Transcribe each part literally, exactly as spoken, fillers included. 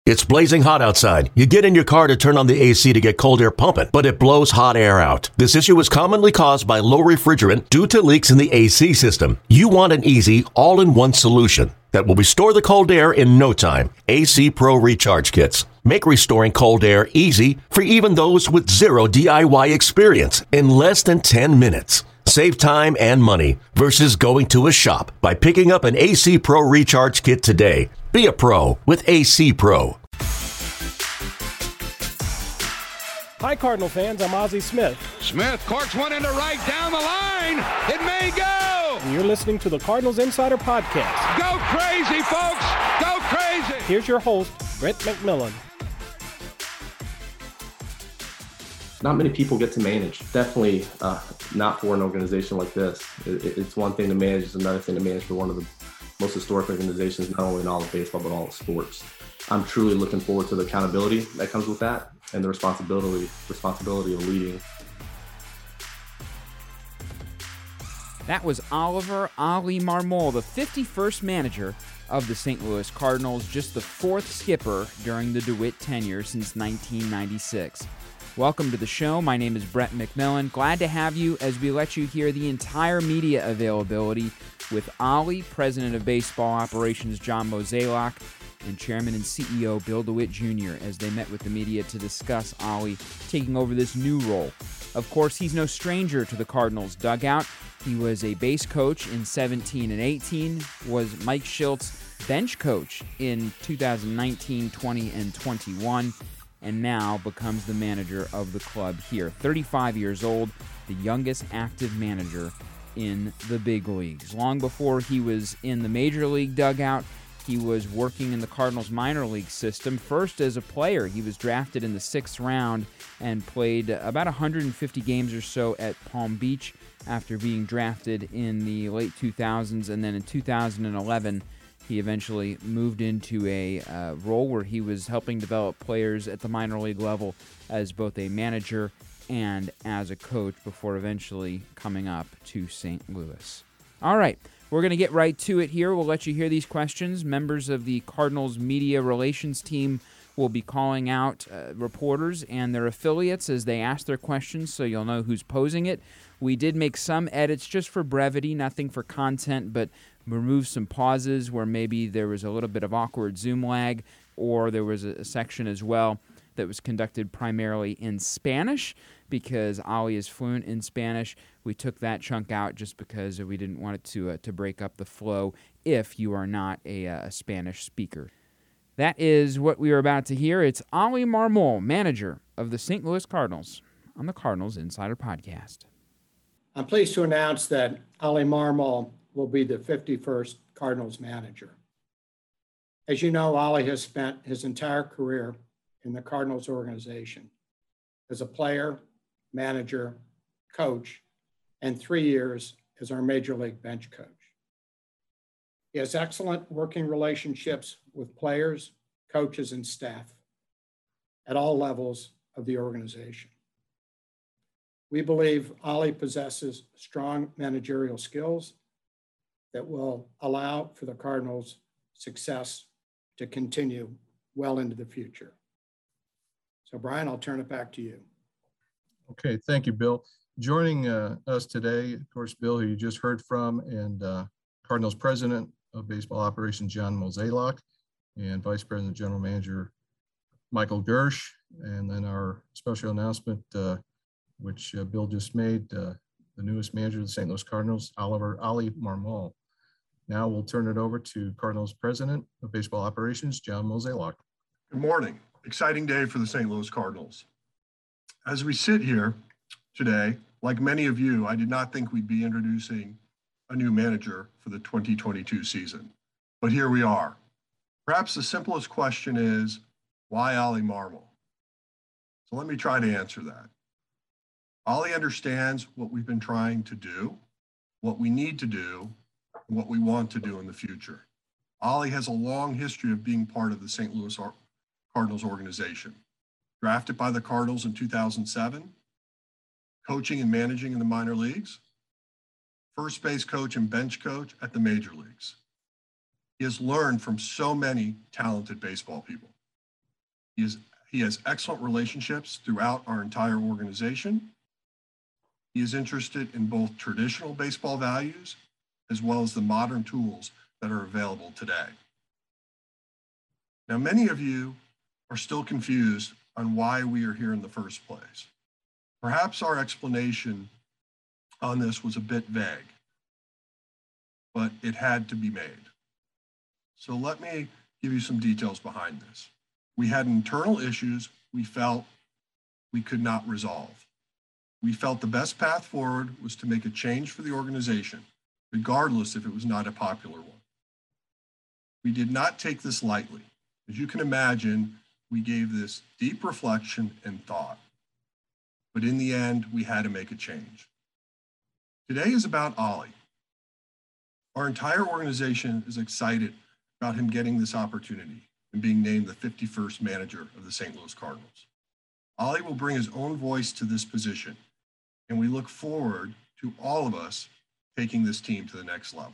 It's blazing hot outside. You get in your car to turn on the A C to get cold air pumping, but it blows hot air out. This issue is commonly caused by low refrigerant due to leaks in the A C system. You want an easy, all-in-one solution that will restore the cold air in no time. A C Pro Recharge Kits make restoring cold air easy for even those with zero D I Y experience in less than ten minutes. Save time and money versus going to a shop by picking up an A C Pro Recharge Kit today. Be a pro with A C Pro. Hi, Cardinal fans. I'm Ozzie Smith. Smith corks one into right down the line. It may go. And you're listening to the Cardinals Insider Podcast. Go crazy, folks. Go crazy. Here's your host, Brett McMillan. Not many people get to manage. Definitely uh, not for an organization like this. It, it's one thing to manage, it's another thing to manage for one of the most historic organizations, not only in all of baseball, but all of sports. I'm truly looking forward to the accountability that comes with that and the responsibility, responsibility of leading. That was Oliver "Ollie" Marmol, the fifty-first manager of the Saint Louis Cardinals, just the fourth skipper during the DeWitt tenure since nineteen ninety-six. Welcome to the show. My name is Brett McMillan. Glad to have you as we let you hear the entire media availability with Ollie, President of Baseball Operations John Mozeliak, and Chairman and C E O Bill DeWitt Junior as they met with the media to discuss Ollie taking over this new role. Of course, he's no stranger to the Cardinals dugout. He was a base coach in seventeen and eighteen, was Mike Shilt's bench coach in two thousand nineteen, twenty, and twenty-one, and now becomes the manager of the club here. thirty-five years old, the youngest active manager in the big leagues. Long before he was in the major league dugout, he was working in the Cardinals minor league system. First as a player, he was drafted in the sixth round and played about one hundred fifty games or so at Palm Beach after being drafted in the late two thousands. And then in two thousand eleven, he eventually moved into a uh, role where he was helping develop players at the minor league level as both a manager and as a coach before eventually coming up to Saint Louis. All right, we're going to get right to it here. We'll let you hear these questions. Members of the Cardinals media relations team will be calling out uh, reporters and their affiliates as they ask their questions, so you'll know who's posing it. We did make some edits just for brevity, nothing for content, but remove some pauses where maybe there was a little bit of awkward Zoom lag, or there was a, a section as well that was conducted primarily in Spanish because Ollie is fluent in Spanish. We took that chunk out just because we didn't want it to uh, to break up the flow if you are not a, uh, a Spanish speaker. That is what we are about to hear. It's Ollie Marmol, manager of the Saint Louis Cardinals, on the Cardinals Insider Podcast. I'm pleased to announce that Ollie Marmol will be the fifty-first Cardinals manager. As you know, Ollie has spent his entire career in the Cardinals organization as a player, manager, coach, and three years as our major league bench coach. He has excellent working relationships with players, coaches, and staff at all levels of the organization. We believe Ollie possesses strong managerial skills that will allow for the Cardinals' success to continue well into the future. So, Brian, I'll turn it back to you. Okay, thank you, Bill. Joining uh, us today, of course, Bill, who you just heard from, and uh, Cardinals President of Baseball Operations, John Mozeliak, and Vice President General Manager, Michael Girsch, and then our special announcement, uh, which uh, Bill just made, uh, the newest manager of the Saint Louis Cardinals, Oliver Ollie Marmol. Now we'll turn it over to Cardinals President of Baseball Operations, John Mozeliak. Good morning. Exciting day for the Saint Louis Cardinals. As we sit here today, like many of you, I did not think we'd be introducing a new manager for the twenty twenty-two season, but here we are. Perhaps the simplest question is, why Ollie Marmol? So let me try to answer that. Ollie understands what we've been trying to do, what we need to do, and what we want to do in the future. Ollie has a long history of being part of the Saint Louis Cardinals organization. Drafted by the Cardinals in two thousand seven, coaching and managing in the minor leagues, first base coach and bench coach at the major leagues. He has learned from so many talented baseball people. He, is, he has excellent relationships throughout our entire organization. He is interested in both traditional baseball values as well as the modern tools that are available today. Now, many of you are still confused on why we are here in the first place. Perhaps our explanation on this was a bit vague, but it had to be made. So let me give you some details behind this. We had internal issues we felt we could not resolve. We felt the best path forward was to make a change for the organization, regardless if it was not a popular one. We did not take this lightly. As you can imagine, we gave this deep reflection and thought. But in the end, we had to make a change. Today is about Ollie. Our entire organization is excited about him getting this opportunity and being named the fifty-first manager of the Saint Louis Cardinals. Ollie will bring his own voice to this position, and we look forward to all of us taking this team to the next level.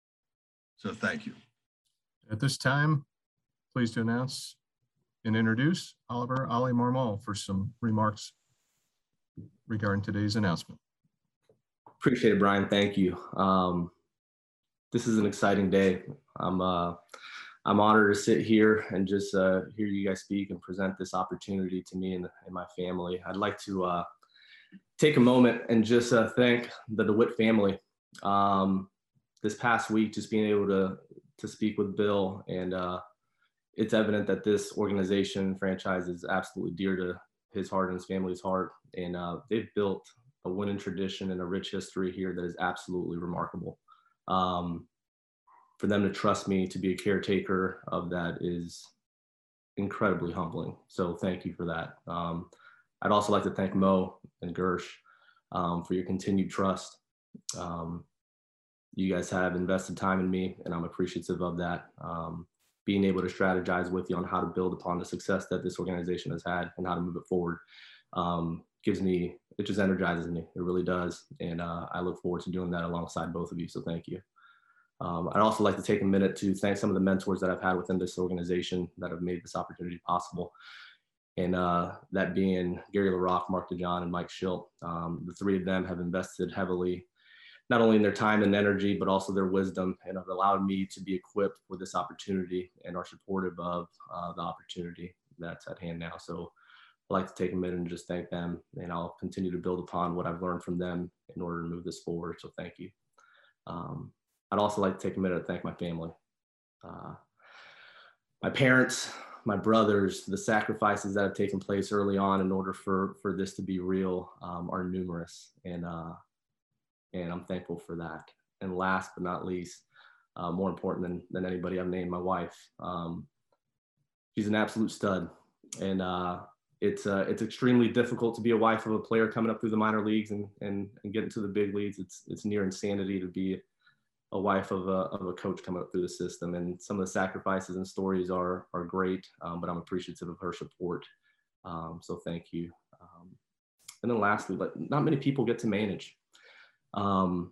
So thank you. At this time, pleased to announce and introduce Oliver Ollie Marmol for some remarks regarding today's announcement. Appreciate it, Brian. Thank you. Um, this is an exciting day. I'm uh, I'm honored to sit here and just uh, hear you guys speak and present this opportunity to me and, and my family. I'd like to uh, take a moment and just uh, thank the DeWitt family. Um, this past week, just being able to to speak with Bill, and uh, it's evident that this organization franchise is absolutely dear to his heart and his family's heart. And uh, they've built a winning tradition and a rich history here that is absolutely remarkable. Um, for them to trust me to be a caretaker of that is incredibly humbling. So thank you for that. Um, I'd also like to thank Mo and Gersh um, for your continued trust. Um, you guys have invested time in me, and I'm appreciative of that. Um, being able to strategize with you on how to build upon the success that this organization has had and how to move it forward um, gives me, it just energizes me. It really does. And uh, I look forward to doing that alongside both of you. So thank you. Um, I'd also like to take a minute to thank some of the mentors that I've had within this organization that have made this opportunity possible. And uh, that being Gary LaRocque, Mark DeJohn, and Mike Schilt. Um, the three of them have invested heavily, not only in their time and energy, but also their wisdom, and have allowed me to be equipped for this opportunity and are supportive of uh, the opportunity that's at hand now. So I'd like to take a minute and just thank them, and I'll continue to build upon what I've learned from them in order to move this forward. So thank you. Um, I'd also like to take a minute to thank my family, uh, my parents, my brothers. The sacrifices that have taken place early on in order for, for this to be real um, are numerous, and, uh, and I'm thankful for that. And last but not least, uh, more important than, than anybody I've named, my wife. Um, she's an absolute stud, and uh, it's, uh, it's extremely difficult to be a wife of a player coming up through the minor leagues and, and, and getting to the big leagues. It's, it's near insanity to be a wife of a, of a coach coming up through the system. And some of the sacrifices and stories are, are great, um, but I'm appreciative of her support. Um, so thank you. Um, and then lastly, but not many people get to manage. Um,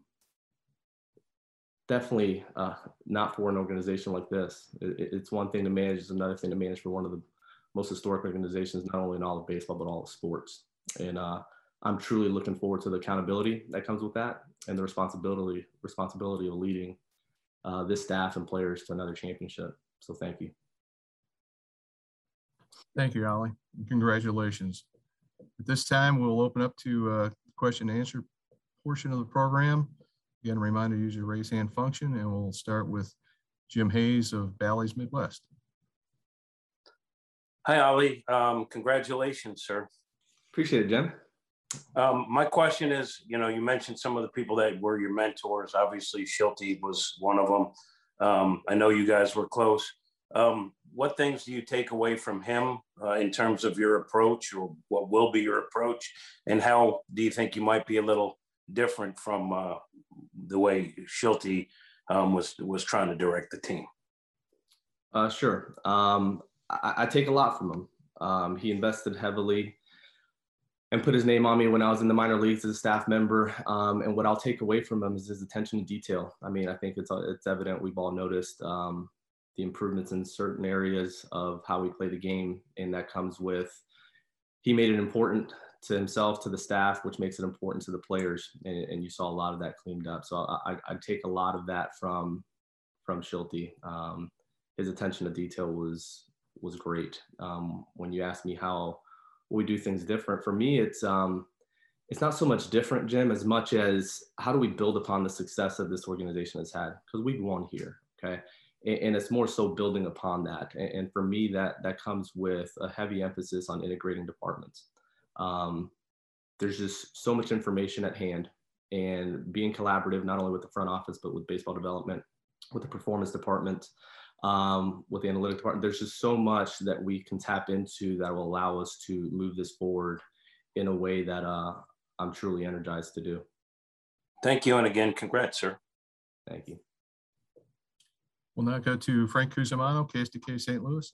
definitely uh, not for an organization like this. It, it's one thing to manage, it's another thing to manage for one of the most historic organizations, not only in all of baseball, but all of sports. And uh, I'm truly looking forward to the accountability that comes with that, and the responsibility responsibility of leading uh, this staff and players to another championship. So thank you. Thank you, Ollie. Congratulations. At this time, we'll open up to uh, question and answer portion of the program. Again, a reminder to use your raise hand function, and we'll start with Jim Hayes of Bally's Midwest. Hi, Ollie. Um, congratulations, sir. Appreciate it, Jim. Um, my question is, you know, you mentioned some of the people that were your mentors. Obviously, Schilte was one of them. Um, I know you guys were close. Um, what things do you take away from him uh, in terms of your approach, or what will be your approach? And how do you think you might be a little different from uh, the way Schilte um, was, was trying to direct the team? Uh, sure. Um, I, I take a lot from him. Um, he invested heavily and put his name on me when I was in the minor leagues as a staff member. Um, and what I'll take away from him is his attention to detail. I mean, I think it's it's evident, we've all noticed um, the improvements in certain areas of how we play the game. And that comes with, he made it important to himself, to the staff, which makes it important to the players. And, and you saw a lot of that cleaned up. So I, I take a lot of that from, from Shilty. Um, his attention to detail was, was great. Um, when you ask me how we do things different, for me, it's, um, it's not so much different, Jim, as much as how do we build upon the success that this organization has had? Because we've won here, okay? And, and it's more so building upon that. And, and for me, that, that comes with a heavy emphasis on integrating departments. Um, there's just so much information at hand, and being collaborative, not only with the front office, but with baseball development, with the performance department, um, with the analytic department. There's just so much that we can tap into that will allow us to move this forward in a way that uh, I'm truly energized to do. Thank you. And again, congrats, sir. Thank you. We'll now go to Frank Cusimano, K S T K Saint Louis.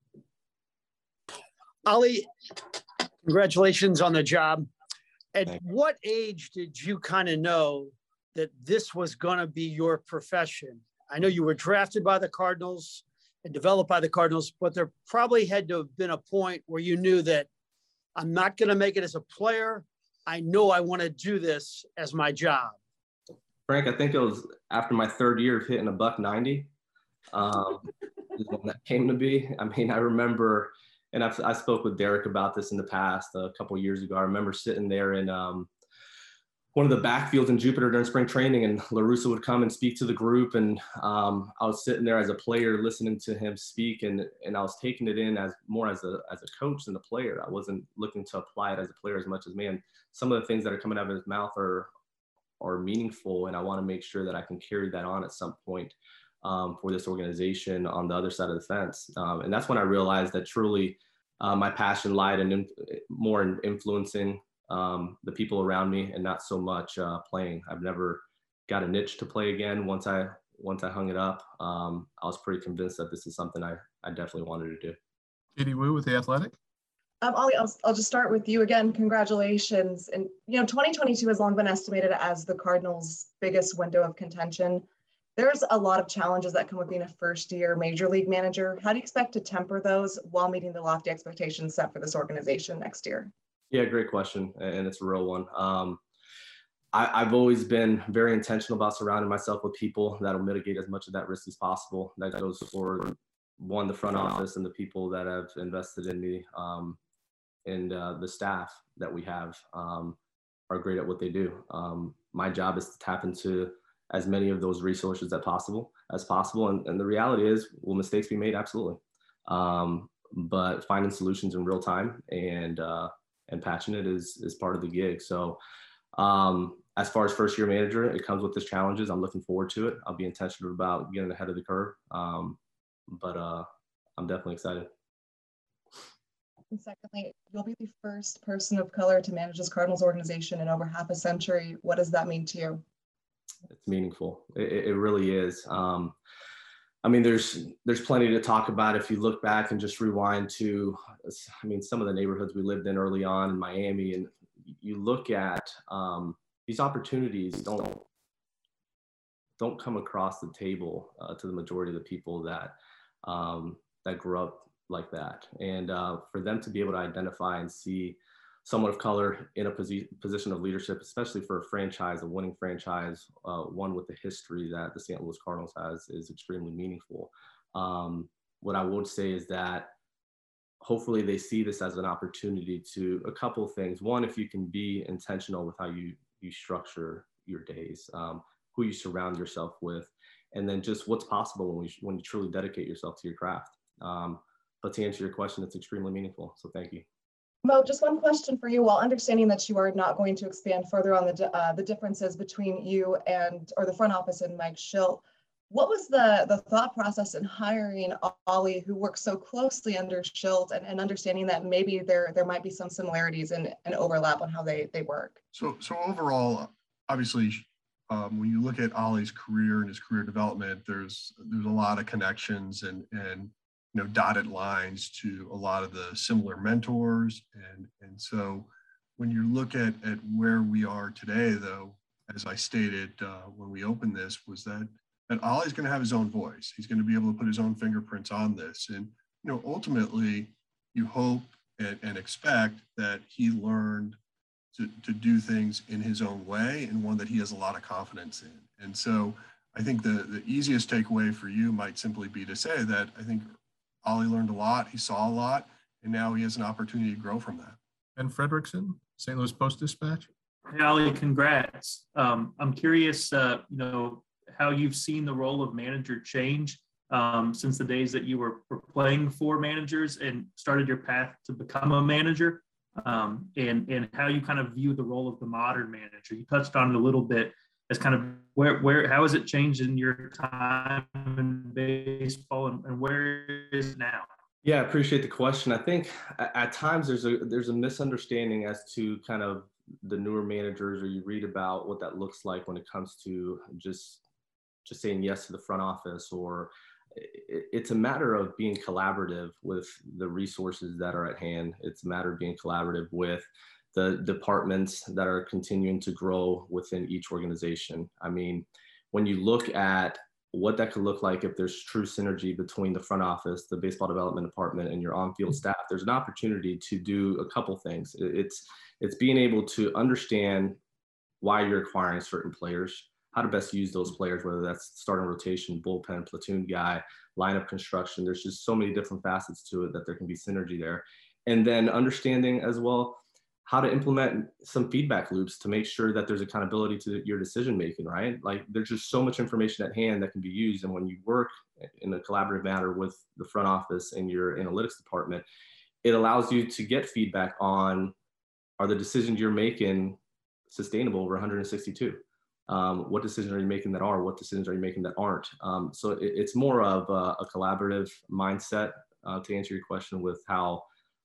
Ollie, congratulations on the job. At what age did you kind of know that this was going to be your profession? I know you were drafted by the Cardinals and developed by the Cardinals, but there probably had to have been a point where you knew that I'm not going to make it as a player. I know I want to do this as my job. Frank, I think it was after my third year of hitting a buck ninety. Um, when that came to be. I mean, I remember, and I've, I spoke with Derek about this in the past a couple of years ago. I remember sitting there in um, one of the backfields in Jupiter during spring training, and La Russa would come and speak to the group. And um, I was sitting there as a player listening to him speak, and, and I was taking it in as more as a, as a coach than a player. I wasn't looking to apply it as a player as much as, man, some of the things that are coming out of his mouth are, are meaningful, and I want to make sure that I can carry that on at some point um, for this organization on the other side of the fence. Um, and that's when I realized that truly uh, my passion lied in, in more in influencing um, the people around me, and not so much uh, playing. I've never got a niche to play again. Once I once I hung it up, um, I was pretty convinced that this is something I, I definitely wanted to do. Katie Wu with The Athletic. Um, Ollie, I'll, I'll just start with you again. Congratulations. And, you know, twenty twenty-two has long been estimated as the Cardinals' biggest window of contention. There's a lot of challenges that come with being a first-year major league manager. How do you expect to temper those while meeting the lofty expectations set for this organization next year? Yeah, great question. And it's a real one. Um, I, I've always been very intentional about surrounding myself with people that will mitigate as much of that risk as possible. That goes for, one, the front office and the people that have invested in me. Um, and uh, the staff that we have um, are great at what they do. Um, my job is to tap into as many of those resources as possible, as possible. And, and the reality is, will mistakes be made? Absolutely. Um, but finding solutions in real time and uh, and patching it is, is part of the gig. So um, as far as first year manager, it comes with its challenges. I'm looking forward to it. I'll be intentional about getting ahead of the curve. Um, but uh, I'm definitely excited. And secondly, you'll be the first person of color to manage this Cardinals organization in over half a century. What does that mean to you? It's meaningful. It, it really is. Um, I mean, there's there's plenty to talk about if you look back and just rewind to, I mean, some of the neighborhoods we lived in early on in Miami, and you look at um, these opportunities don't don't come across the table uh, to the majority of the people that um, that grew up like that. And uh, for them to be able to identify and see someone of color in a posi- position of leadership, especially for a franchise, a winning franchise, uh, one with the history that the Saint Louis Cardinals has, is extremely meaningful. Um, what I would say is that hopefully they see this as an opportunity to a couple of things. One, if you can be intentional with how you, you structure your days, um, who you surround yourself with, and then just what's possible when, we, when you truly dedicate yourself to your craft. Um, But to answer your question, it's extremely meaningful. So thank you. Mo, just one question for you. While understanding that you are not going to expand further on the uh, the differences between you and or the front office and Mike Shildt, what was the the thought process in hiring Ollie, who works so closely under Shildt, and, and understanding that maybe there there might be some similarities and, and overlap on how they they work? So so overall, obviously, um, when you look at Ollie's career and his career development, there's there's a lot of connections and and. You know, dotted lines to a lot of the similar mentors. And, and so when you look at, at where we are today, though, as I stated uh, when we opened this, was that that Ollie's going to have his own voice. He's going to be able to put his own fingerprints on this. And, you know, ultimately you hope and, and expect that he learned to, to do things in his own way and one that he has a lot of confidence in. And so I think the, the easiest takeaway for you might simply be to say that I think Ollie learned a lot, he saw a lot, and now he has an opportunity to grow from that. Ben Frederickson, Saint Louis Post-Dispatch. Hey, Ollie, congrats. Um, I'm curious, uh, you know, how you've seen the role of manager change um, since the days that you were, were playing for managers and started your path to become a manager, um, and, and how you kind of view the role of the modern manager. You touched on it a little bit as kind of where, where how has it changed in your time in baseball, and, and where is it now? Yeah, I appreciate the question. I think at, at times there's a there's a misunderstanding as to kind of the newer managers, or you read about what that looks like when it comes to just just saying yes to the front office, or it, it's a matter of being collaborative with the resources that are at hand. It's a matter of being collaborative with the departments that are continuing to grow within each organization. I mean, when you look at what that could look like if there's true synergy between the front office, the baseball development department, and your on-field staff, there's an opportunity to do a couple things. It's it's being able to understand why you're acquiring certain players, how to best use those players, whether that's starting rotation, bullpen, platoon guy, lineup construction. There's just so many different facets to it that there can be synergy there. And then understanding as well how to implement some feedback loops to make sure that there's accountability to your decision making, right? Like there's just so much information at hand that can be used. And when you work in a collaborative manner with the front office and your analytics department, it allows you to get feedback on, are the decisions you're making sustainable over one hundred sixty-two? Um, what decisions are you making that are? What decisions are you making that aren't? Um, so it, it's more of a, a collaborative mindset uh, to answer your question with how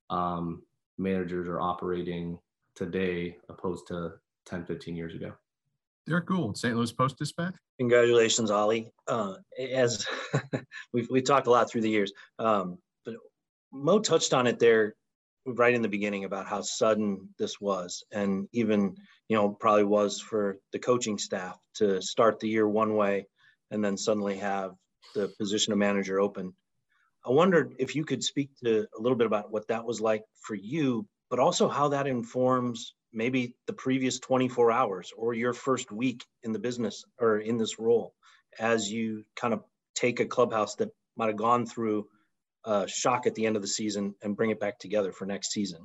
um, managers are operating today opposed to ten, fifteen years ago. Derek Gould, Saint Louis Post-Dispatch. Congratulations, Ollie. Uh, as we've, we've talked a lot through the years, um, but Mo touched on it there right in the beginning about how sudden this was, and even, you know, probably was for the coaching staff to start the year one way and then suddenly have the position of manager open. I wondered if you could speak to a little bit about what that was like for you, but also how that informs maybe the previous twenty-four hours or your first week in the business or in this role, as you kind of take a clubhouse that might have gone through a shock at the end of the season and bring it back together for next season.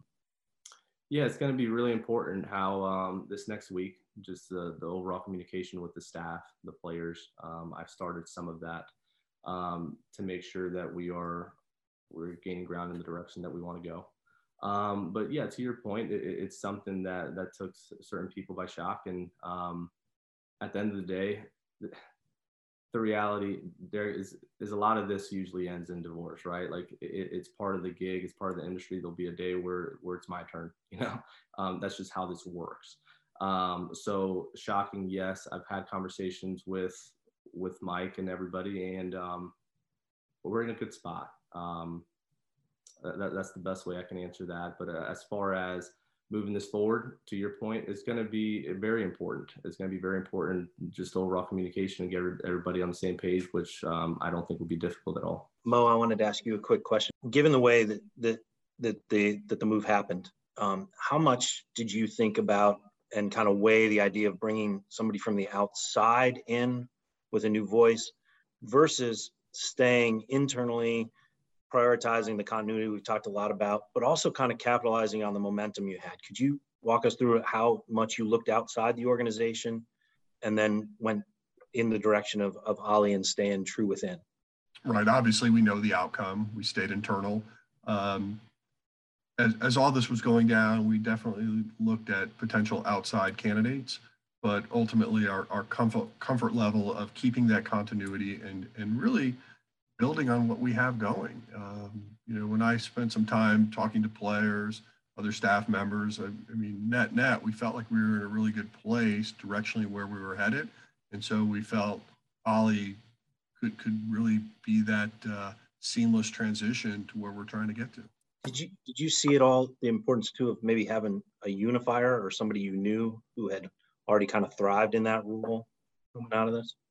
Yeah, it's going to be really important how um, this next week, just the, the overall communication with the staff, the players. Um, I've started some of that um, to make sure that we are we're gaining ground in the direction that we want to go. Um, but yeah, to your point, it, it's something that that took certain people by shock. And um, at the end of the day, the, the reality there is is a lot of this usually ends in divorce, right? Like it, it's part of the gig, it's part of the industry. There'll be a day where where it's my turn, you know. Um, that's just how this works. Um, so shocking, yes. I've had conversations with with Mike and everybody, and um, we're in a good spot. Um, that, that's the best way I can answer that. But uh, as far as moving this forward, to your point, it's going to be very important. It's going to be very important, just overall communication and get everybody on the same page, which um, I don't think will be difficult at all. Mo, I wanted to ask you a quick question. Given the way that that that the that the move happened, um, how much did you think about and kind of weigh the idea of bringing somebody from the outside in with a new voice versus staying internally, prioritizing the continuity we've talked a lot about, but also kind of capitalizing on the momentum you had? Could you walk us through how much you looked outside the organization and then went in the direction of, of Ollie and staying true within? Right. Obviously, we know the outcome. We stayed internal. Um, as, as all this was going down, we definitely looked at potential outside candidates, but ultimately our, our comfort, comfort level of keeping that continuity and, and really building on what we have going. Um, you know, when I spent some time talking to players, other staff members, I, I mean, net, net, we felt like we were in a really good place directionally where we were headed. And so we felt Ollie could, could really be that uh, seamless transition to where we're trying to get to. Did you, did you see at all the importance too of maybe having a unifier or somebody you knew who had already kind of thrived in that role coming out of this?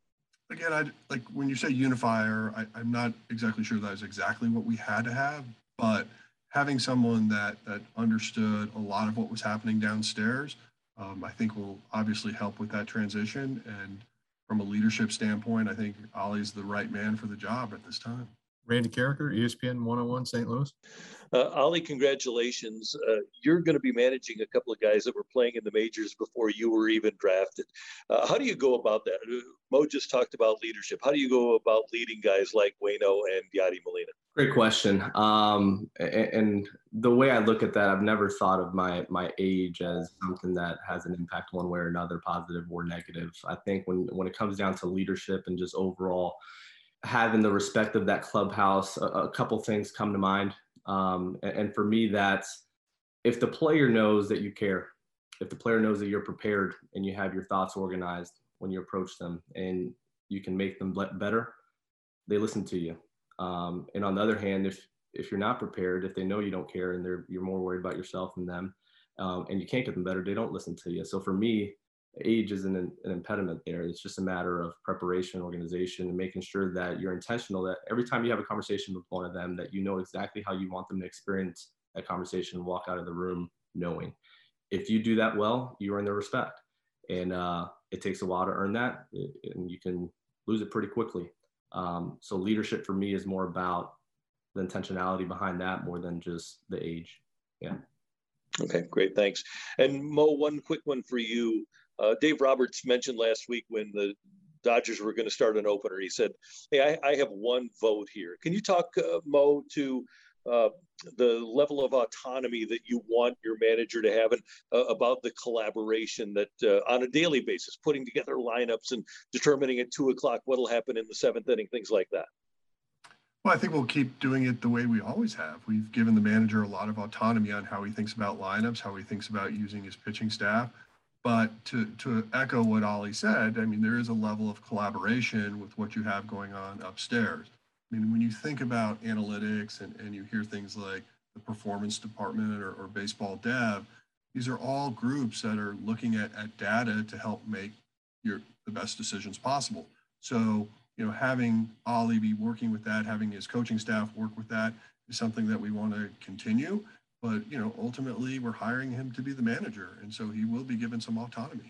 again, I like when you say unifier, I, I'm not exactly sure that is exactly what we had to have, but having someone that that understood a lot of what was happening downstairs, um, I think will obviously help with that transition. And from a leadership standpoint, I think Ollie's the right man for the job at this time. Randy Carricker, E S P N one oh one Saint Louis. Uh, Ollie, congratulations. Uh, you're going to be managing a couple of guys that were playing in the majors before you were even drafted. Uh, how do you go about that? Mo just talked about leadership. How do you go about leading guys like Waino and Yadi Molina? Great question. Um, and, and the way I look at that, I've never thought of my my age as something that has an impact one way or another, positive or negative. I think when when it comes down to leadership and just overall having the respect of that clubhouse, a, a couple things come to mind. Um, and, and for me, that's if the player knows that you care, if the player knows that you're prepared and you have your thoughts organized when you approach them and you can make them better, they listen to you. Um, and on the other hand, if if you're not prepared, if they know you don't care and they're you're more worried about yourself than them, um, and you can't get them better, they don't listen to you. So for me, age isn't an, an impediment there. It's just a matter of preparation, organization, and making sure that you're intentional, that every time you have a conversation with one of them, that you know exactly how you want them to experience that conversation and walk out of the room knowing. If you do that well, you earn their respect. And uh, it takes a while to earn that, and you can lose it pretty quickly. Um, so leadership for me is more about the intentionality behind that more than just the age. Yeah. Okay, great. Thanks. And Mo, one quick one for you. Uh, Dave Roberts mentioned last week when the Dodgers were going to start an opener, he said, hey, I, I have one vote here. Can you talk, uh, Mo, to uh, the level of autonomy that you want your manager to have and uh, about the collaboration that uh, on a daily basis, putting together lineups and determining at two o'clock what'll happen in the seventh inning, things like that? Well, I think we'll keep doing it the way we always have. We've given the manager a lot of autonomy on how he thinks about lineups, how he thinks about using his pitching staff. But to, to echo what Ollie said, I mean, there is a level of collaboration with what you have going on upstairs. I mean, when you think about analytics and, and you hear things like the performance department or, or baseball dev, these are all groups that are looking at, at data to help make your the best decisions possible. So, you know, having Ollie be working with that, having his coaching staff work with that is something that we want to continue. But, you know, ultimately we're hiring him to be the manager. And so he will be given some autonomy.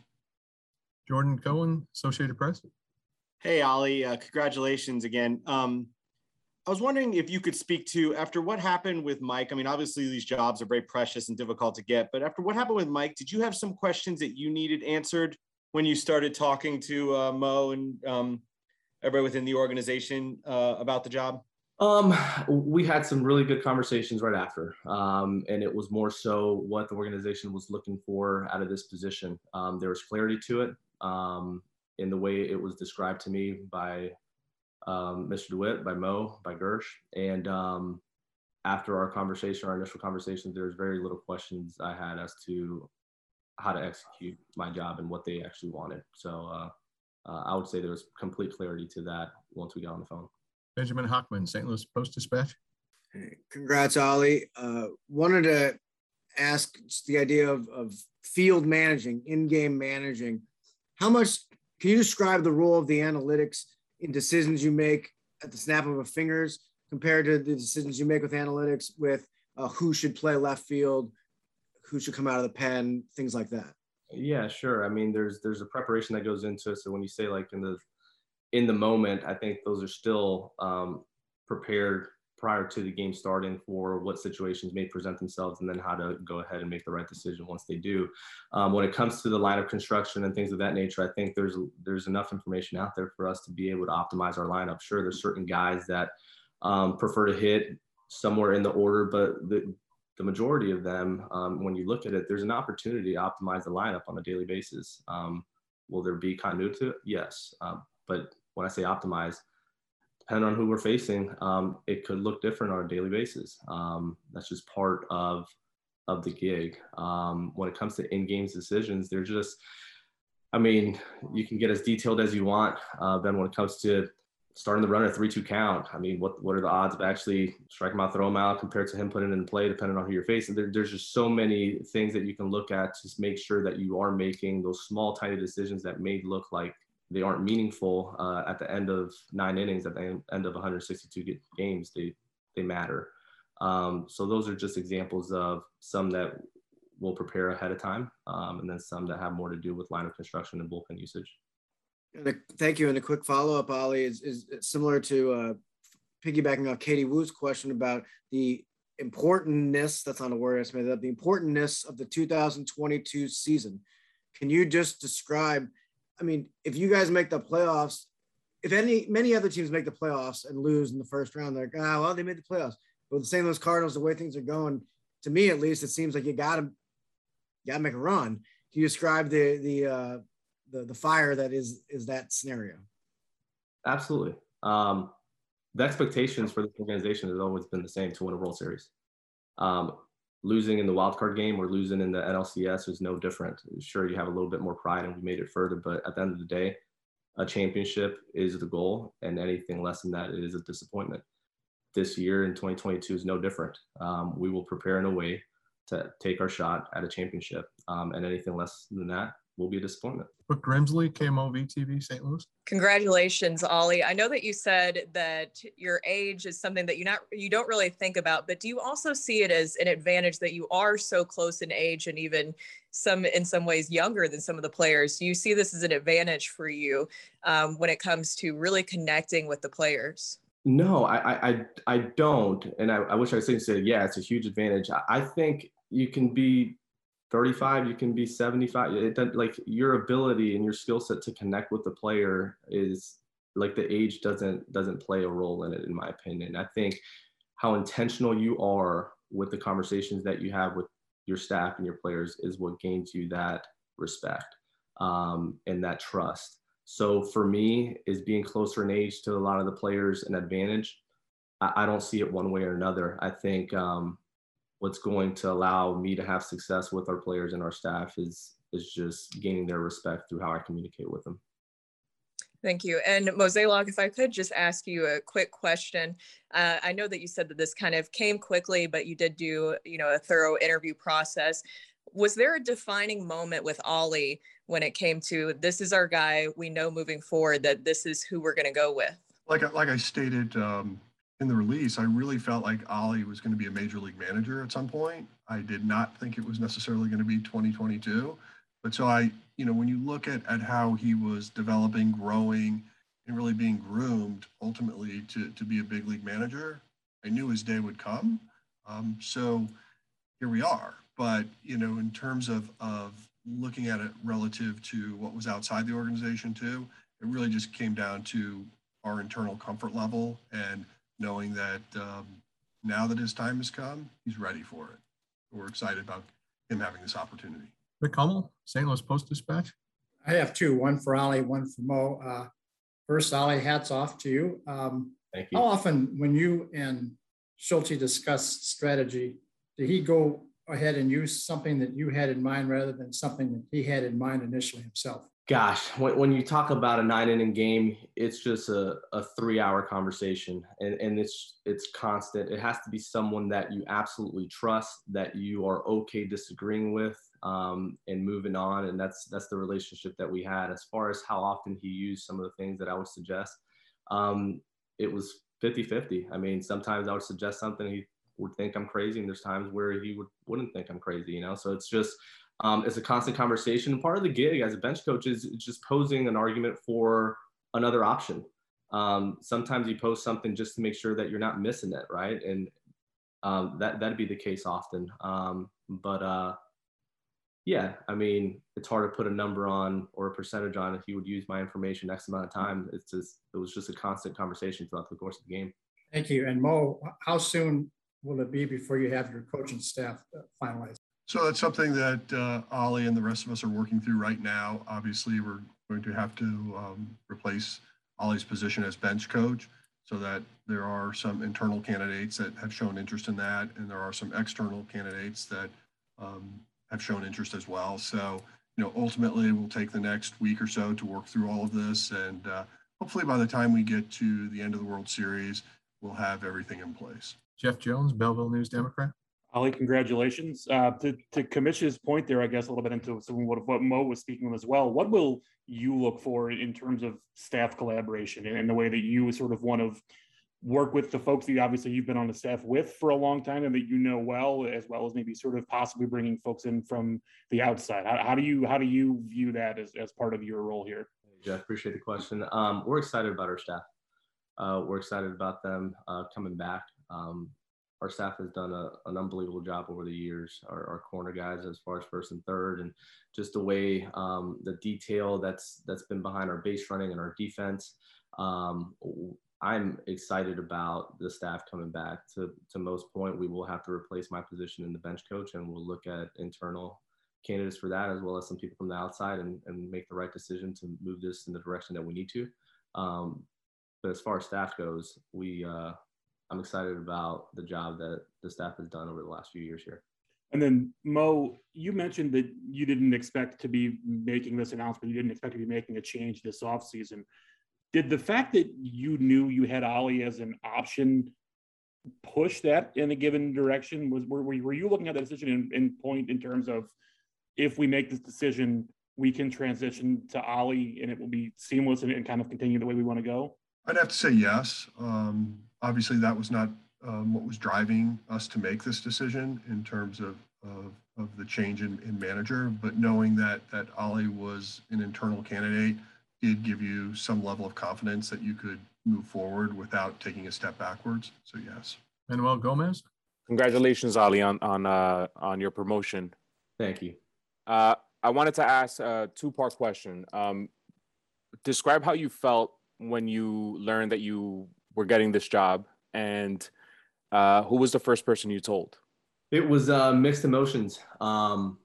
Jordan Cohen, Associated Press. Hey, Ollie, uh, congratulations again. Um, I was wondering if you could speak to, after what happened with Mike, I mean, obviously these jobs are very precious and difficult to get, but after what happened with Mike, did you have some questions that you needed answered when you started talking to uh, Mo and um, everybody within the organization uh, about the job? Um, we had some really good conversations right after, um, and it was more so what the organization was looking for out of this position. Um, there was clarity to it um, in the way it was described to me by um, Mister DeWitt, by Mo, by Gersh. And um, after our conversation, our initial conversations, there was very little questions I had as to how to execute my job and what they actually wanted. So uh, uh, I would say there was complete clarity to that once we got on the phone. Benjamin Hockman, Saint Louis Post-Dispatch. Congrats, Ollie. Uh, wanted to ask just the idea of, of field managing, in-game managing. How much, can you describe the role of the analytics in decisions you make at the snap of a fingers compared to the decisions you make with analytics with uh, who should play left field, who should come out of the pen, things like that? Yeah, sure. I mean, there's there's a preparation that goes into it. So when you say like in the in the moment, I think those are still um, prepared prior to the game starting for what situations may present themselves and then how to go ahead and make the right decision once they do. Um, when it comes to the lineup construction and things of that nature, I think there's there's enough information out there for us to be able to optimize our lineup. Sure, there's certain guys that um, prefer to hit somewhere in the order, but the, the majority of them, um, when you look at it, there's an opportunity to optimize the lineup on a daily basis. Um, will there be continuity to it? Yes. Um, But when I say optimize, depending on who we're facing, um, it could look different on a daily basis. Um, that's just part of of the gig. Um, when it comes to in-game decisions, they're just, I mean, you can get as detailed as you want. Uh, then when it comes to starting the runner three two count, I mean, what what are the odds of actually strike him out, throw him out compared to him putting it in play, depending on who you're facing? There, there's just so many things that you can look at to make sure that you are making those small, tiny decisions that may look like they aren't meaningful uh, at the end of nine innings, at the end of one hundred sixty-two games, they, they matter. Um, so those are just examples of some that we'll prepare ahead of time, um, and then some that have more to do with line of construction and bullpen usage. Thank you. And a quick follow-up, Ollie, is, is similar to uh, piggybacking off Katie Wu's question about the importantness, that's not a word I made up, the importantness of the two thousand twenty-two season. Can you just describe, I mean, if you guys make the playoffs, if any, many other teams make the playoffs and lose in the first round, they're like, ah, well, they made the playoffs. But the Saint Louis Cardinals, the way things are going, to me at least, it seems like you got to, you got to make a run. Can you describe the the uh, the the fire that is is that scenario? Absolutely. Um, the expectations for this organization has always been the same: to win a World Series. Um, losing in the wild card game or losing in the N L C S is no different. Sure, you have a little bit more pride and we made it further, but at the end of the day, a championship is the goal, and anything less than that is a disappointment. This year in twenty twenty-two is no different. Um, we will prepare in a way to take our shot at a championship, um, and anything less than that will be a disappointment. Brooke Grimsley, K M O V T V, Saint Louis. Congratulations, Ollie. I know that you said that your age is something that you not you don't really think about, but do you also see it as an advantage that you are so close in age and even some in some ways younger than some of the players? Do you see this as an advantage for you um, when it comes to really connecting with the players? No, I I I don't, and I, I wish I could say yeah, it's a huge advantage. I, I think you can be thirty-five, you can be seventy-five. It, like your ability and your skill set to connect with the player is like the age doesn't doesn't play a role in it, in my opinion. I think how intentional you are with the conversations that you have with your staff and your players is what gains you that respect um, and that trust. So for me, is being closer in age to a lot of the players an advantage? I, I don't see it one way or another. I think um, what's going to allow me to have success with our players and our staff is is just gaining their respect through how I communicate with them. Thank you. And Mozeliak, if I could just ask you a quick question. Uh, I know that you said that this kind of came quickly, but you did do, you know, a thorough interview process. Was there a defining moment with Ollie when it came to, this is our guy, we know moving forward that this is who we're going to go with? Like, like I stated um, in the release, I really felt like Ollie was going to be a major league manager at some point. I did not think it was necessarily going to be twenty twenty-two. But so I, you know, when you look at, at how he was developing, growing, and really being groomed ultimately to, to be a big league manager, I knew his day would come. Um, so here we are. But, you know, in terms of, of looking at it relative to what was outside the organization too, it really just came down to our internal comfort level and knowing that um, now that his time has come, he's ready for it. We're excited about him having this opportunity. Rick Hummel, Saint Louis Post-Dispatch. I have two, one for Ollie, one for Mo. Uh, first, Ollie, hats off to you. Um, Thank you. How often when you and Schulte discuss strategy, did he go ahead and use something that you had in mind rather than something that he had in mind initially himself? Gosh, when, when you talk about a nine inning game, it's just a, a three hour conversation and, and it's, it's constant. It has to be someone that you absolutely trust, that you are okay disagreeing with um, and moving on. And that's, that's the relationship that we had. As far as how often he used some of the things that I would suggest, um, it was fifty fifty. I mean, sometimes I would suggest something, he would think I'm crazy. And there's times where he would, wouldn't think I'm crazy, you know? So it's just, Um, it's a constant conversation. And part of the gig as a bench coach is just posing an argument for another option. Um, sometimes you post something just to make sure that you're not missing it, right? And um, that, that'd be the case often. Um, but uh, yeah, I mean, it's hard to put a number on or a percentage on if you would use my information X amount of time. It's just, it was just a constant conversation throughout the course of the game. Thank you. And Mo, how soon will it be before you have your coaching staff finalized? So that's something that uh, Ollie and the rest of us are working through right now. Obviously, we're going to have to um, replace Ollie's position as bench coach so that there are some internal candidates that have shown interest in that. And there are some external candidates that um, have shown interest as well. So, you know, ultimately we'll take the next week or so to work through all of this. And uh, hopefully by the time we get to the end of the World Series, we'll have everything in place. Jeff Jones, Belleville News Democrat. Ollie, congratulations. Uh, to, to Kamish's point there, I guess a little bit into some of what, what Mo was speaking of as well. What will you look for in terms of staff collaboration and, and the way that you sort of want to work with the folks that obviously you've been on the staff with for a long time and that you know well, as well as maybe sort of possibly bringing folks in from the outside? How, how do you how do you view that as, as part of your role here? Jeff, appreciate the question. Um, we're excited about our staff. Uh, we're excited about them uh, coming back. Um, our staff has done a, an unbelievable job over the years. Our, our corner guys, as far as first and third, and just the way um, the detail that's that's been behind our base running and our defense. Um, I'm excited about the staff coming back. To to Mo's point, we will have to replace my position in the bench coach, and we'll look at internal candidates for that, as well as some people from the outside, and, and make the right decision to move this in the direction that we need to. Um, but as far as staff goes, we uh, I'm excited about the job that the staff has done over the last few years here. And then Mo, you mentioned that you didn't expect to be making this announcement. You didn't expect to be making a change this offseason. Did the fact that you knew you had Ollie as an option push that in a given direction? Was were, were you looking at that decision in, in point in terms of, if we make this decision, we can transition to Ollie and it will be seamless and, and kind of continue the way we want to go? I'd have to say yes. Um, obviously, that was not um, what was driving us to make this decision in terms of of, of the change in, in manager. But knowing that that Ollie was an internal candidate did give you some level of confidence that you could move forward without taking a step backwards. So yes. Manuel Gomez. Congratulations, Ollie, on on uh, on your promotion. Thank you. Uh, I wanted to ask a two-part question. Um, describe how you felt when you learned that you were getting this job, and uh, who was the first person you told? It was uh, mixed emotions. Um,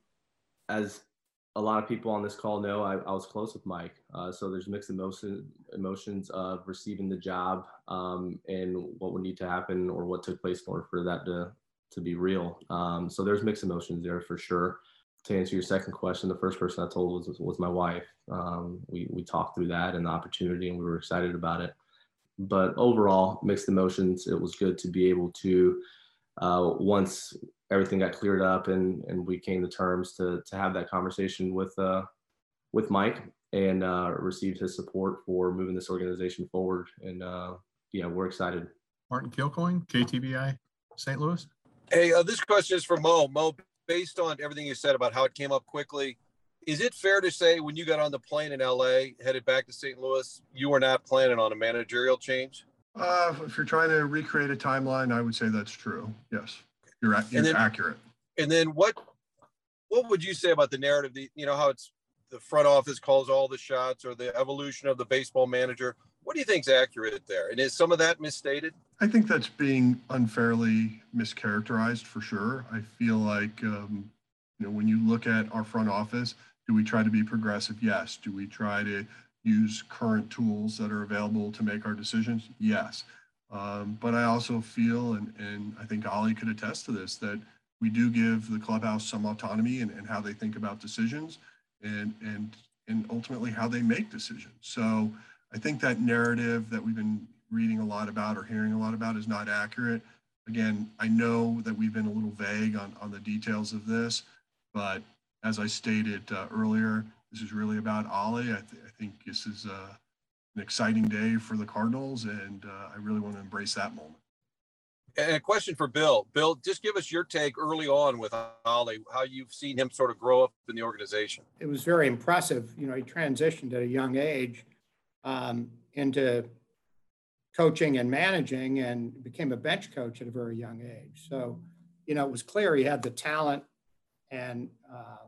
as a lot of people on this call know, I, I was close with Mike. Uh, so there's mixed emotion, emotions of receiving the job um, and what would need to happen or what took place in order for that to, to be real. Um, so there's mixed emotions there for sure. To answer your second question, the first person I told was, was my wife. Um, we, we talked through that and the opportunity, and we were excited about it. But overall, mixed emotions. It was good to be able to, uh, once everything got cleared up and, and we came to terms to, to have that conversation with, uh, with Mike and uh, received his support for moving this organization forward. And uh, yeah, we're excited. Martin Kilcoyne, K T B I, Saint Louis. Hey, uh, this question is for Mo. Mo, based on everything you said about how it came up quickly, is it fair to say when you got on the plane in L A, headed back to Saint Louis, you were not planning on a managerial change? Uh, if you're trying to recreate a timeline, I would say that's true. Yes, you're, you're then, accurate. And then what what would you say about the narrative? The, you know, how it's the front office calls all the shots, or the evolution of the baseball manager. What do you think is accurate there? And is some of that misstated? I think that's being unfairly mischaracterized for sure. I feel like, um, you know, when you look at our front office, do we try to be progressive? Yes. Do we try to use current tools that are available to make our decisions? Yes. Um, but I also feel, and, and I think Ollie could attest to this, that we do give the clubhouse some autonomy in, in how they think about decisions and, and, and ultimately how they make decisions. So I think that narrative that we've been reading a lot about or hearing a lot about is not accurate. Again, I know that we've been a little vague on, on the details of this, but as I stated uh, earlier, this is really about Ollie. I, th- I think this is uh, an exciting day for the Cardinals, and uh, I really want to embrace that moment. And a question for Bill. Bill, just give us your take early on with Ollie, how you've seen him sort of grow up in the organization. It was very impressive. You know, he transitioned at a young age um, into coaching and managing, and became a bench coach at a very young age. So, you know, it was clear he had the talent and, uh,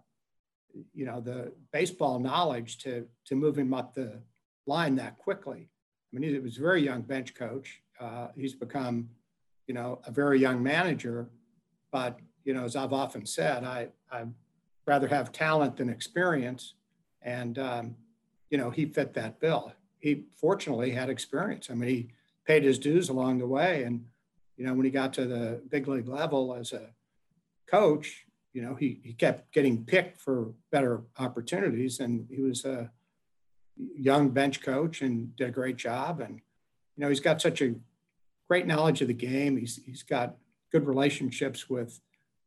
you know, the baseball knowledge to, to move him up the line that quickly. I mean, he was a very young bench coach. Uh, he's become, you know, a very young manager, but, you know, as I've often said, I, I'd rather have talent than experience. And, um, you know, he fit that bill. He fortunately had experience. I mean, he paid his dues along the way. And, you know, when he got to the big league level as a coach, you know, he, he kept getting picked for better opportunities. And he was a young bench coach and did a great job. And, you know, he's got such a great knowledge of the game. He's He's got good relationships with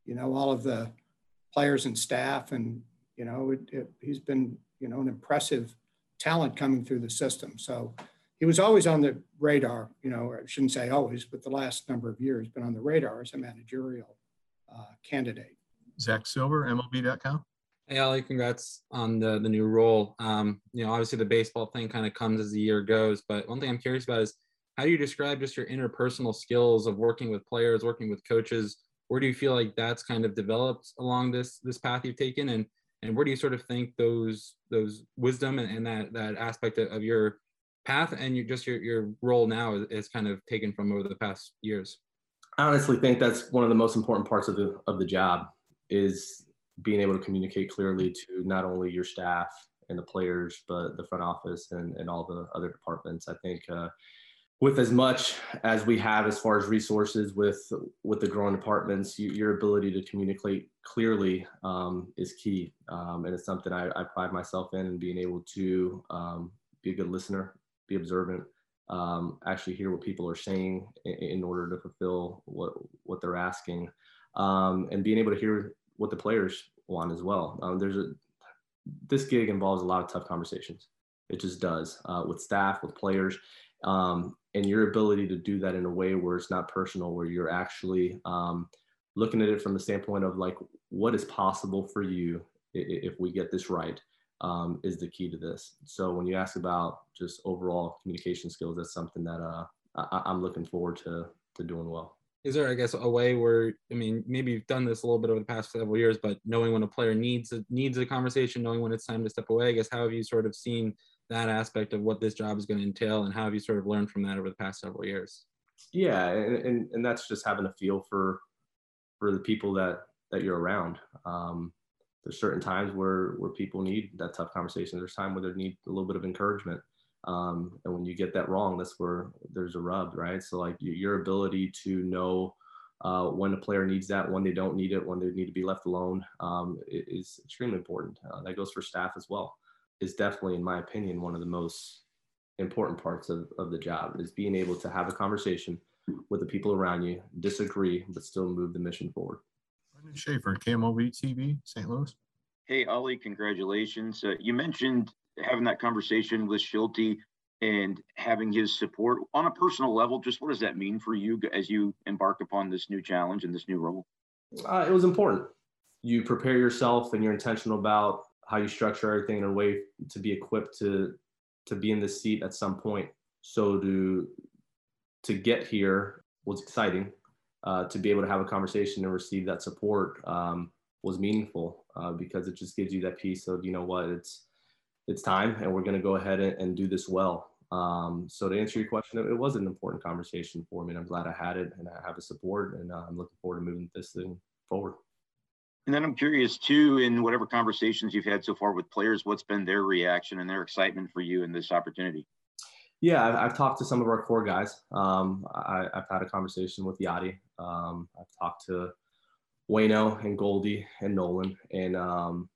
you know, all of the players and staff. And, you know, it, it, he's been, you know, an impressive talent coming through the system. So he was always on the radar, you know, I shouldn't say always, but the last number of years been on the radar as a managerial uh, candidate. Zach Silver, M L B dot com. Hey, Ollie, congrats on the, the new role. Um, you know, obviously the baseball thing kind of comes as the year goes, but one thing I'm curious about is how do you describe just your interpersonal skills of working with players, working with coaches? Where do you feel like that's kind of developed along this this path you've taken? And and where do you sort of think those those wisdom and, and that that aspect of, of your path and your, just your, your role now is, is kind of taken from over the past years? I honestly think that's one of the most important parts of the of the job is being able to communicate clearly to not only your staff and the players, but the front office and, and all the other departments. I think uh, with as much as we have as far as resources with with the growing departments, you, your ability to communicate clearly um, is key. Um, and it's something I, I pride myself in, and being able to um, be a good listener, be observant, um, actually hear what people are saying in, in order to fulfill what, what they're asking, um, and being able to hear what the players want as well. Um, there's a, this gig involves a lot of tough conversations. It just does, uh, with staff, with players, um, and your ability to do that in a way where it's not personal, where you're actually um, looking at it from the standpoint of like, what is possible for you if we get this right, um, is the key to this. So when you ask about just overall communication skills, that's something that uh, I, I'm looking forward to, to doing well. Is there, I guess, a way where, I mean, maybe you've done this a little bit over the past several years, but knowing when a player needs a, needs a conversation, knowing when it's time to step away, I guess, how have you sort of seen that aspect of what this job is going to entail, and how have you sort of learned from that over the past several years? Yeah, and, and, and that's just having a feel for for the people that, that you're around. Um, there's certain times where, where people need that tough conversation. There's time where they need a little bit of encouragement. Um, and when you get that wrong, that's where there's a rub, right? So like your ability to know uh, when a player needs that, when they don't need it, when they need to be left alone, um, is extremely important. Uh, that goes for staff as well. Is definitely, in my opinion, one of the most important parts of, of the job, is being able to have a conversation with the people around you, disagree, but still move the mission forward. Brendan Schaefer, K M O V T V, Saint Louis. Hey, Ollie, congratulations. Uh, you mentioned having that conversation with Schulte and having his support on a personal level. Just what does that mean for you as you embark upon this new challenge and this new role? Uh, it was important. You prepare yourself and you're intentional about how you structure everything in a way to be equipped to to be in this seat at some point. So to to get here was exciting. Uh, to be able to have a conversation and receive that support um, was meaningful uh, because it just gives you that piece of, you know what, it's it's time and we're going to go ahead and, and do this well. Um, so to answer your question, it, it was an important conversation for me, and I'm glad I had it and I have the support, and uh, I'm looking forward to moving this thing forward. And then I'm curious too, in whatever conversations you've had so far with players, what's been their reaction and their excitement for you in this opportunity? Yeah, I've, I've talked to some of our core guys. Um, I, I've had a conversation with Yadi. Um, I've talked to Wayno and Goldie and Nolan, and um,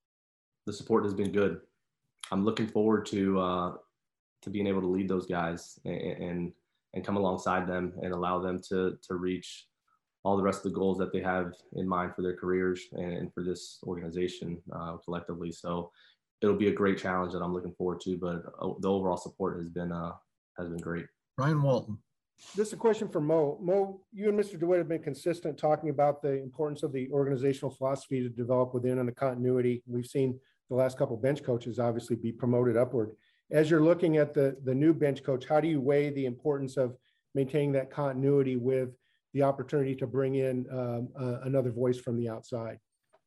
the support has been good. I'm looking forward to uh, to being able to lead those guys and, and and come alongside them and allow them to to reach all the rest of the goals that they have in mind for their careers and for this organization uh, collectively. So it'll be a great challenge that I'm looking forward to, but uh, the overall support has been uh, has been great. Ryan Walton. This is a question for Mo. Mo, you and Mister DeWitt have been consistent talking about the importance of the organizational philosophy to develop within and the continuity. We've seen the last couple of bench coaches obviously be promoted upward. As you're looking at the, the new bench coach, how do you weigh the importance of maintaining that continuity with the opportunity to bring in um, uh, another voice from the outside?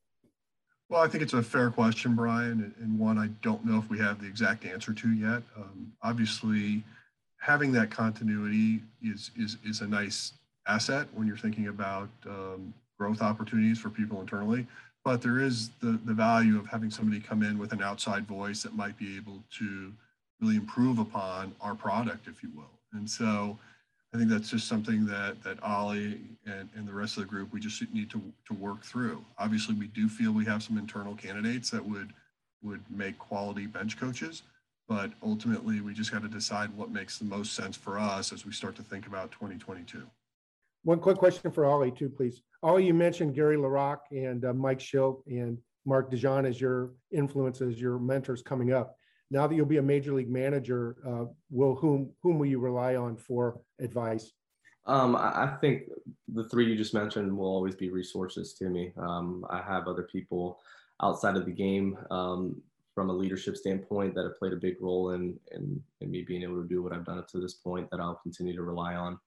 Well, I think it's a fair question, Brian, and one I don't know if we have the exact answer to yet. Um, obviously, having that continuity is, is, is a nice asset when you're thinking about um, growth opportunities for people internally. But there is the, the value of having somebody come in with an outside voice that might be able to really improve upon our product, if you will. And so I think that's just something that that Ollie and, and the rest of the group, we just need to, to work through. Obviously, we do feel we have some internal candidates that would would make quality bench coaches, but ultimately we just got to decide what makes the most sense for us as we start to think about twenty twenty-two. One quick question for Ollie too, please. all you mentioned Gary LaRocque and uh, Mike Schilt and Mark Dijon as your influences, your mentors coming up. Now that you'll be a major league manager, uh, will whom whom will you rely on for advice? Um, I I think the three you just mentioned will always be resources to me. Um, I have other people outside of the game um, from a leadership standpoint that have played a big role in, in, in me being able to do what I've done up to this point that I'll continue to rely on.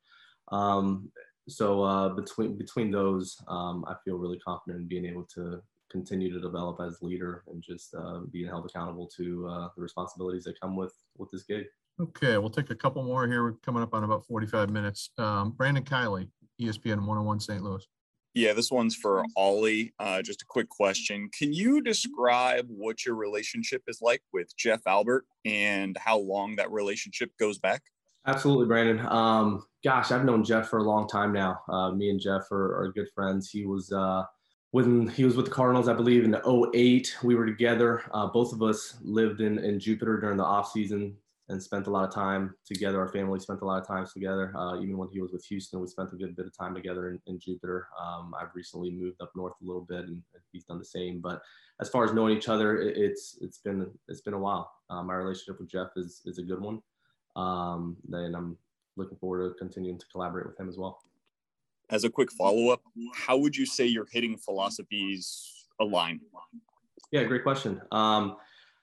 Um, so uh, between between those, um, I feel really confident in being able to continue to develop as leader and just uh, being held accountable to uh, the responsibilities that come with with this gig. Okay, we'll take a couple more here. We're coming up on about forty-five minutes. Um, Brandon Kiley, E S P N one oh one Saint Louis. Yeah, this one's for Ollie. Uh, just a quick question. Can you describe what your relationship is like with Jeff Albert and how long that relationship goes back? Absolutely, Brandon. Um, gosh, I've known Jeff for a long time now. Uh, me and Jeff are, are good friends. He was uh, when he was with the Cardinals, I believe, in oh eight. We were together. Uh, both of us lived in, in Jupiter during the off season and spent a lot of time together. Our family spent a lot of time together. Uh, even when he was with Houston, we spent a good bit of time together in, in Jupiter. Um, I've recently moved up north a little bit, and he's done the same. But as far as knowing each other, it, it's it's been it's been a while. Uh, my relationship with Jeff is is a good one. Um, and I'm looking forward to continuing to collaborate with him as well. As a quick follow-up, how would you say your hitting philosophies align? Yeah, great question. Um,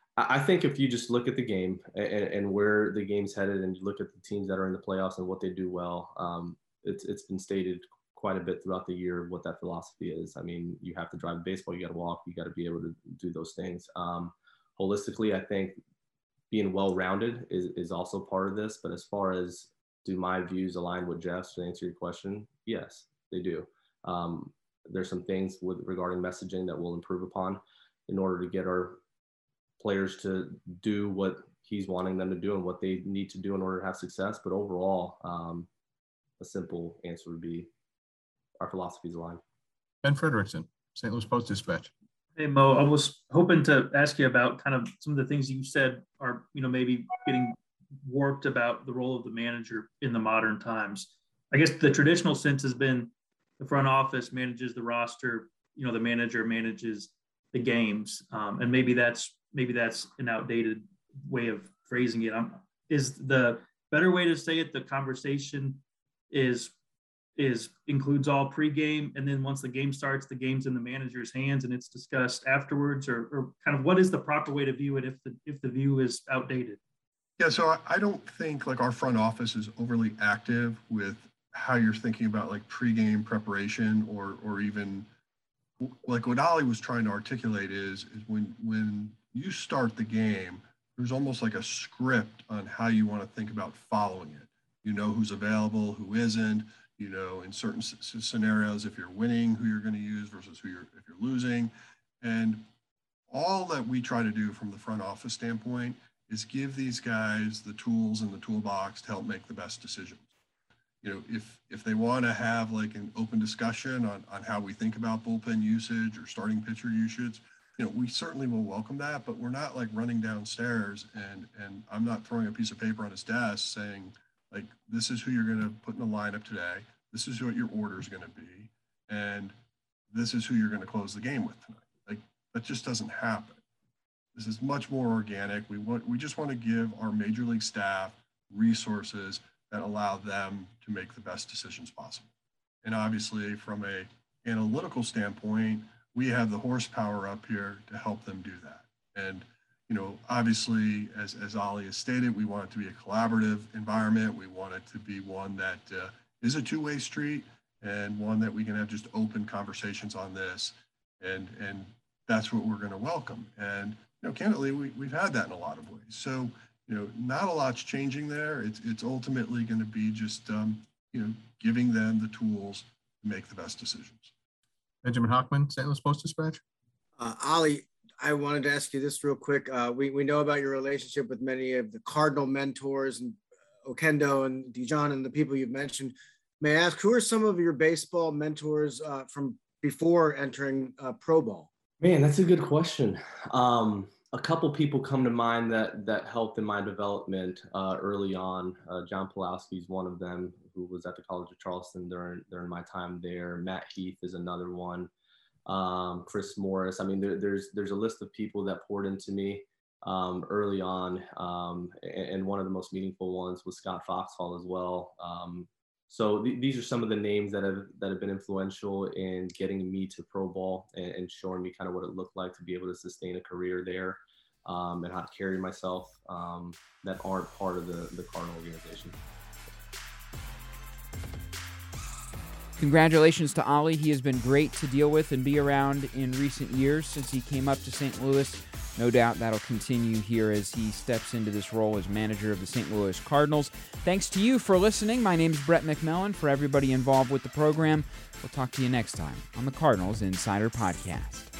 I think if you just look at the game and, and where the game's headed and you look at the teams that are in the playoffs and what they do well, um, it's it's been stated quite a bit throughout the year what that philosophy is. I mean, you have to drive the baseball, you got to walk, you got to be able to do those things. Um, holistically, I think being well-rounded is, is also part of this. But as far as do my views align with Jeff's, to answer your question, yes, they do. Um, there's some things with regarding messaging that we'll improve upon in order to get our players to do what he's wanting them to do and what they need to do in order to have success. But overall, um, a simple answer would be our philosophies align. Ben Frederickson, Saint Louis Post-Dispatch. Hey, Mo, I was hoping to ask you about kind of some of the things you said are, you know, maybe getting warped about the role of the manager in the modern times. I guess the traditional sense has been the front office manages the roster, you know, the manager manages the games. Um, and maybe that's, maybe that's an outdated way of phrasing it. Um, is the better way to say it, the conversation is is includes all pregame, and then once the game starts, the game's in the manager's hands and it's discussed afterwards, or, or kind of what is the proper way to view it if the if the view is outdated? Yeah, so I, I don't think like our front office is overly active with how you're thinking about like pregame preparation, or or even like what Ollie was trying to articulate is is when when you start the game, there's almost like a script on how you want to think about following it. You know who's available, who isn't. You know, in certain scenarios, if you're winning, who you're going to use versus who you're if you're losing. And all that we try to do from the front office standpoint is give these guys the tools in the toolbox to help make the best decisions. You know, if if they want to have like an open discussion on, on how we think about bullpen usage or starting pitcher usage, you know, we certainly will welcome that, but we're not like running downstairs and and I'm not throwing a piece of paper on his desk saying, like, this is who you're going to put in the lineup today. This is what your order is going to be. And this is who you're going to close the game with tonight. Like, that just doesn't happen. This is much more organic. We want, we just want to give our major league staff resources that allow them to make the best decisions possible. And obviously, from a analytical standpoint, we have the horsepower up here to help them do that. And you know, obviously, as, as Ollie has stated, we want it to be a collaborative environment. We want it to be one that uh, is a two-way street and one that we can have just open conversations on this. And, and that's what we're going to welcome. And, you know, candidly, we, we've had that in a lot of ways. So, you know, not a lot's changing there. It's, it's ultimately going to be just, um, you know, giving them the tools to make the best decisions. Benjamin Hockman, Saint Louis Post-Dispatch. Uh, Ollie, I wanted to ask you this real quick. Uh, we, we know about your relationship with many of the Cardinal mentors and Oquendo and Dijon and the people you've mentioned. May I ask, who are some of your baseball mentors uh, from before entering uh, pro ball? Man, that's a good question. Um, a couple people come to mind that that helped in my development uh, early on. Uh, John Pulowski is one of them, who was at the College of Charleston during during my time there. Matt Heath is another one. Um, Chris Morris. I mean, there, there's there's a list of people that poured into me um, early on, um, and, and one of the most meaningful ones was Scott Foxhall as well. Um, so th- these are some of the names that have that have been influential in getting me to pro ball and, and showing me kind of what it looked like to be able to sustain a career there, um, and how to carry myself um, that aren't part of the, the Cardinal organization. Congratulations to Ollie. He has been great to deal with and be around in recent years since he came up to Saint Louis. No doubt that'll continue here as he steps into this role as manager of the Saint Louis Cardinals. Thanks to you for listening. My name's Brett McMillan. For everybody involved with the program, we'll talk to you next time on the Cardinals Insider Podcast.